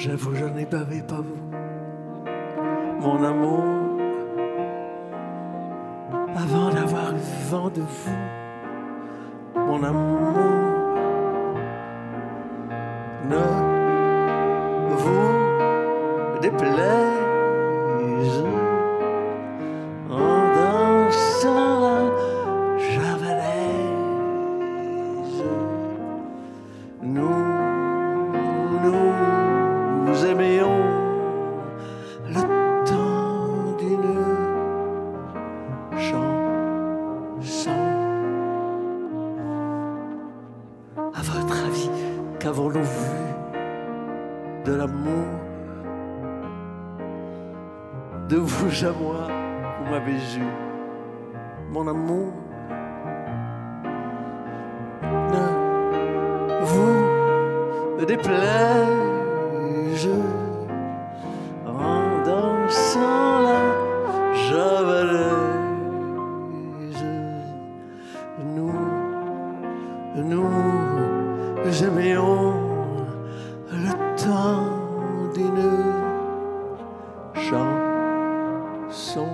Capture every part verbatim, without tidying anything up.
J'avoue, je n'ai bavé pas vous, mon amour, avant d'avoir eu vent de vous, mon amour. Ne vous déplaise, en dansant la javanaise. Nous, nous aimions le temps d'une chanson. À votre avis, qu'avons-nous vu de l'amour? De vous à moi, vous m'avez eu, mon amour. Ne vous déplaise, en dansant la javanaise. Nous, nous aimions le temps d'une chanson.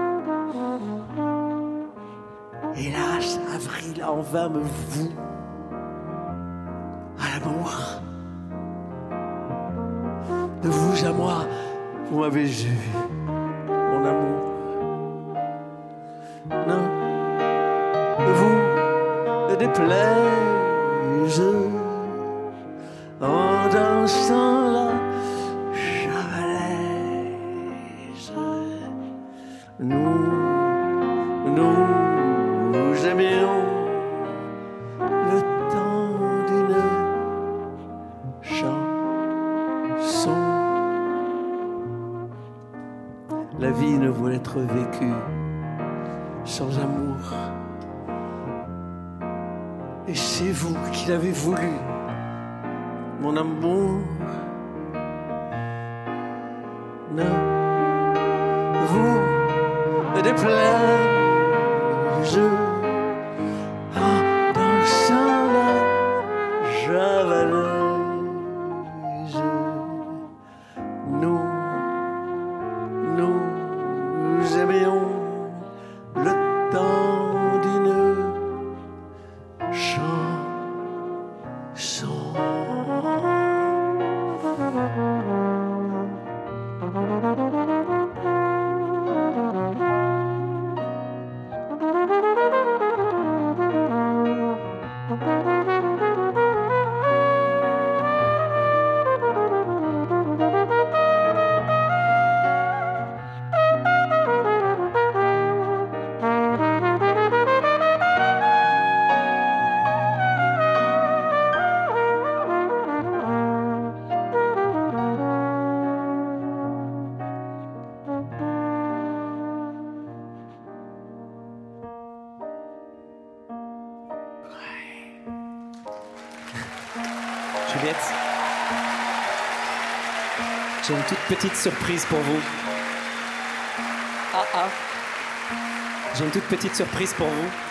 Hélas, avril en vain me voue à l'amour. De vous à moi, vous m'avez eu, mon amour. Non, de vous déplaise, en dansant la javanaise. Nous, nous, nous aimions le temps d'une chanson. La vie ne voulait être vécue sans amour. Et c'est vous qui l'avez voulu, mon amour. Ne vous déplaise, en dansant la javanaise. Nous, nous aimions le temps d'une chanson. Juliette, j'ai une toute petite surprise pour vous. Ah ah. J'ai une toute petite surprise pour vous.